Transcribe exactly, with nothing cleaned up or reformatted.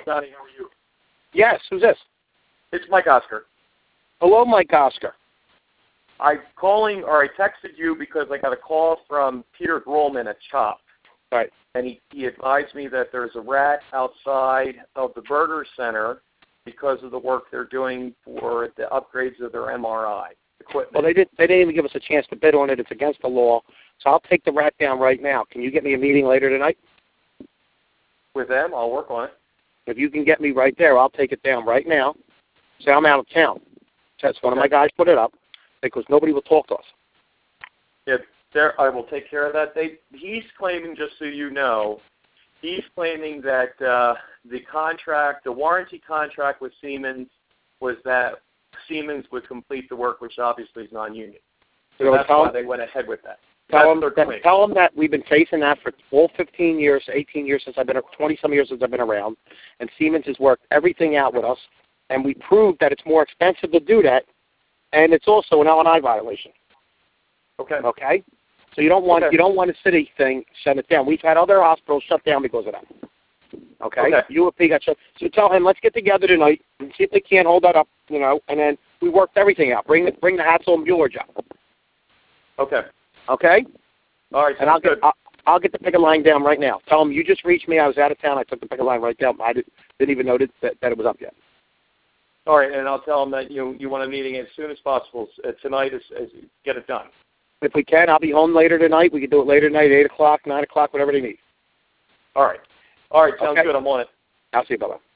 Donnie, how are you? Yes, who's this? It's Mike Oscar. Hello, Mike Oscar. I'm calling, or I texted you because I got a call from Peter Grolman at CHOP. Right. And he, he advised me that there's a rat outside of the Burger Center because of the work they're doing for the upgrades of their M R I equipment. Well, they didn't. They didn't even give us a chance to bid on it. It's against the law. So I'll take the rat down right now. Can you get me a meeting later tonight? With them, I'll work on it. If you can get me right there, I'll take it down right now. Say I'm out of town. That's one Okay. of my guys put it up because nobody will talk to us. Yeah, there, I will take care of that. They, he's claiming, just so you know, he's claiming that uh, the contract, the warranty contract with Siemens, was that Siemens would complete the work, which obviously is non-union. So You know, that's tell why him, they went ahead with that. tell That's them, their that, claim. tell them that we've been chasing that for all fifteen years, eighteen years since I've been, twenty some years since I've been around, and Siemens has worked everything out with us, and we proved that it's more expensive to do that, and it's also an L and I violation. Okay. Okay. So you don't want Okay. you don't want a city thing shut it down. We've had other hospitals shut down because of that. Okay. Okay. U of P got shut. So tell him let's get together tonight and see if they can't hold that up. You know, and then we worked everything out. Bring the bring the Hatzel and Bueller job. Okay. Okay. All right. And I'll good. get I'll, I'll get the picket line down right now. Tell him you just reached me. I was out of town. I took the picket line right down. I did, didn't even notice that, that it was up yet. All right, and I'll tell them that you you want a meeting as soon as possible uh, tonight. As, as get it done. If we can, I'll be home later tonight. We can do it later tonight, eight o'clock, nine o'clock, whatever they need. All right. All right. Sounds Okay. good. I'm on it. I'll see you, bye-bye.